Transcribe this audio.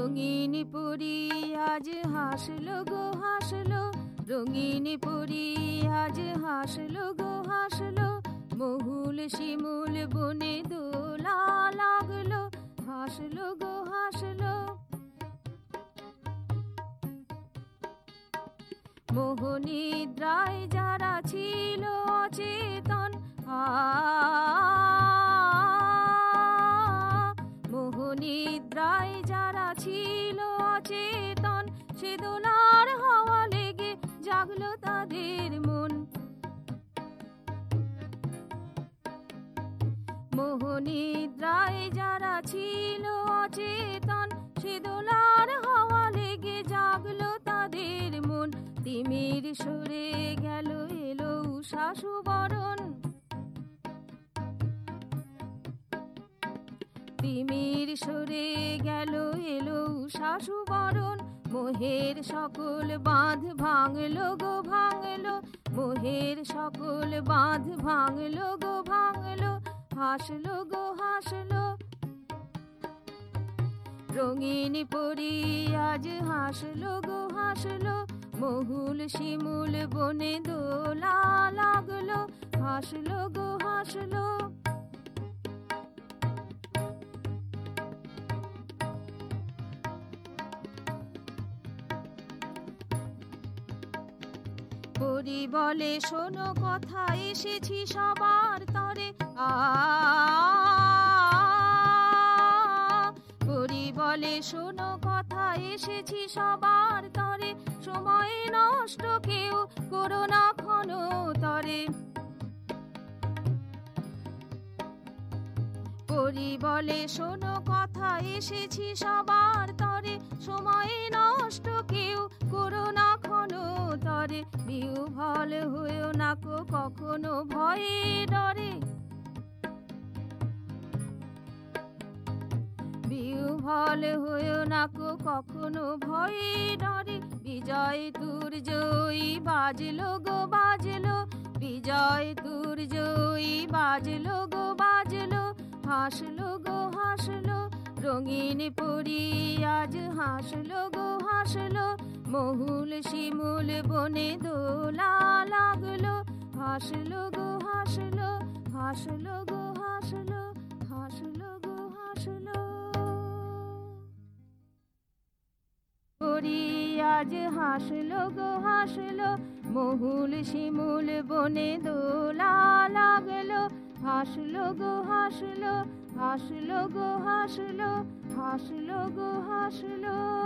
রঙিন পরি আজ হাসলো গো হাসলো, রঙিন পরি আজ হাসলো গো হাসলো, মহুল শিমুল বনে দোলা লাগলো, হাসলো গো হাসলো। মোহনিদ্রায় যারা ছিল অচেতন, মোহনিদ্রায় যারা ছিল অচেতন, সে দোলার হাওয়া লেগে জাগলো তাদের মন। মোহনিদ্রায় যারা ছিল অচেতন, সে দোলার হাওয়া লেগে জাগলো তাদের মন। তিমির সরে গেল এলো উষা সুবরণ, তিমির সরে গেল এলো উষা সুবরণ, মোহের সকল বাঁধ ভাঙলো গো ভাঙলো, মোহের সকল বাঁধ ভাঙলো গো ভাঙলো, হাসলো গো হাসলো। রঙিন পরি আজ হাসলো গো হাসলো, মহুল শিমুল বনে দোলা লাগলো, হাসলো গো হাসলো। পরি বলে শোনো কথা এসেছি সবার তরে, পরি বলে শোনো কথা এসেছি সবার তরে, সময় নষ্ট কেউ করো না ক্ষণ তরে। পরি বলে শোনো কথা এসেছি সবার তরে, সময় নষ্ট কেউ করো না ক্ষণ তরে, বিহ্বল হয়েও না কো কখনো ভয়ে ডরে, বিহ্বল হয়েও না কো কখনো ভয়ে ডরে। বিজয় তুর জয়ী বাজলো গো বাজলো, বিজয় তুর জয়ী বাজলো গো বাজলো, হাসলো গো হাসলো। রঙিন পরি আজ হাসলো গো হাসলো, মহুল শিমুল বনে দোলা লাগলো, হাসলো গো হাসলো, হাসলো গো হাসলো, হাসলো গো হাসলো। পরি আজ হাসলো গো হাসলো, মহুল শিমুল বনে দোলা লাগলো, হাসলো গো হাসলো, হাসলো গো হাসলো, হাসলো গো হাসলো।